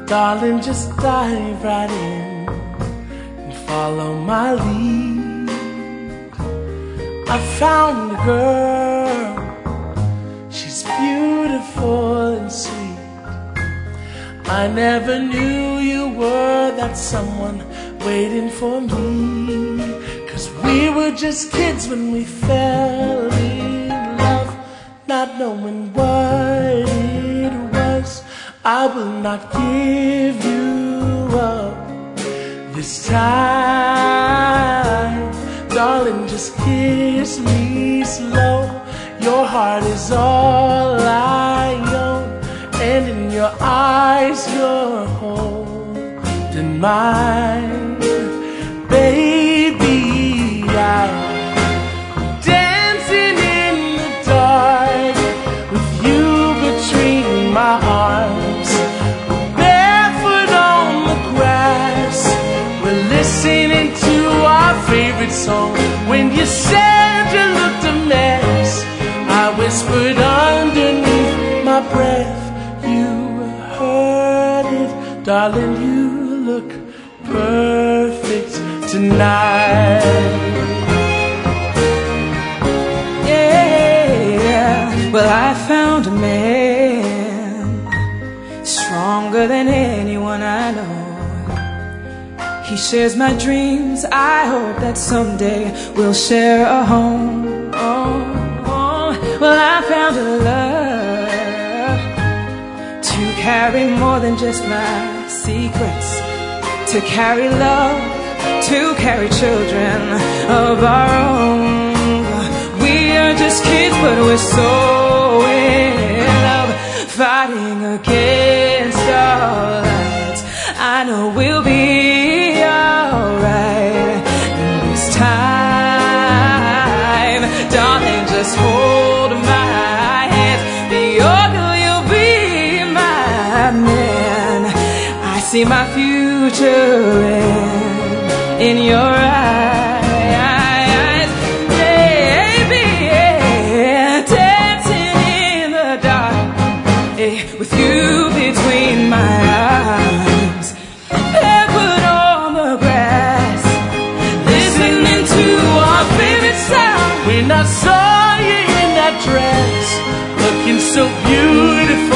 Darling, just dive right in and follow my lead. I found a girl, she's beautiful and sweet. I never knew you were that someone waiting for me. 'Cause we were just kids when we fell in love, not knowing what it was. I will not give you up this time. Darling, just kiss me slow. Your heart is all I own, and in your eyes you're holding mine. Baby, I'm dancing in the dark with you between my arms. Barefoot on the grass, we're listening to our favorite song. When you said you looked a mess, I whispered underneath my breath, you heard it. Darling, you look perfect tonight. Yeah, well, I found a man stronger than anyone I know. He shares my dreams. I hope that someday we'll share a home. Oh, oh. Well, I found a love to carry more than just my secrets, to carry love, to carry children of our own. We are just kids, but we're so in love, fighting against all odds. I know we'll be alright this time. Darling, just hold my hand. Be your girl, you'll be my man. I see my future in your eyes, baby, yeah. Dancing in the dark, with you between my arms. Barefoot on the grass, listening to our favorite sound. When I saw you in that dress, looking so beautiful